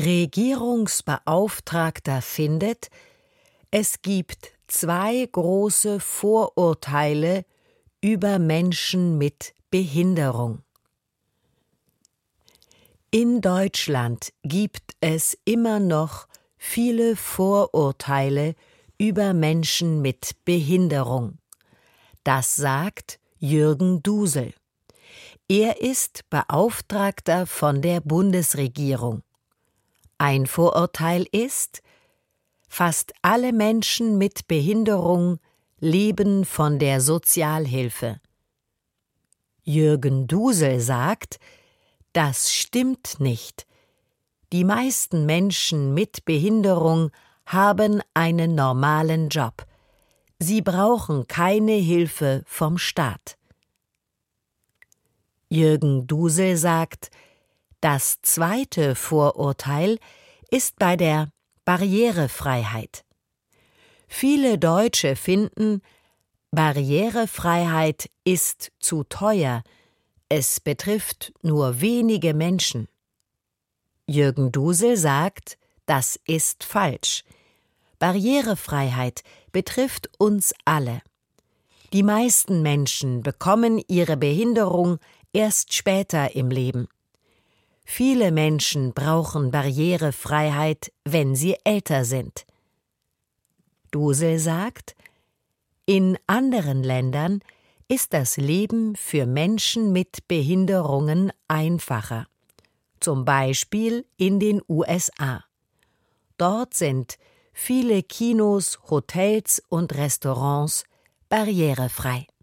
Regierungsbeauftragter findet, es gibt 2 große Vorurteile über Menschen mit Behinderung. In Deutschland gibt es immer noch viele Vorurteile über Menschen mit Behinderung. Das sagt Jürgen Dusel. Er ist Beauftragter von der Bundesregierung. Ein Vorurteil ist, fast alle Menschen mit Behinderung leben von der Sozialhilfe. Jürgen Dusel sagt, das stimmt nicht. Die meisten Menschen mit Behinderung haben einen normalen Job. Sie brauchen keine Hilfe vom Staat. Jürgen Dusel sagt, das zweite Vorurteil ist bei der Barrierefreiheit. Viele Deutsche finden, Barrierefreiheit ist zu teuer, es betrifft nur wenige Menschen. Jürgen Dusel sagt, das ist falsch. Barrierefreiheit betrifft uns alle. Die meisten Menschen bekommen ihre Behinderung erst später im Leben. Viele Menschen brauchen Barrierefreiheit, wenn sie älter sind. Dusel sagt, in anderen Ländern ist das Leben für Menschen mit Behinderungen einfacher, zum Beispiel in den USA. Dort sind viele Kinos, Hotels und Restaurants barrierefrei.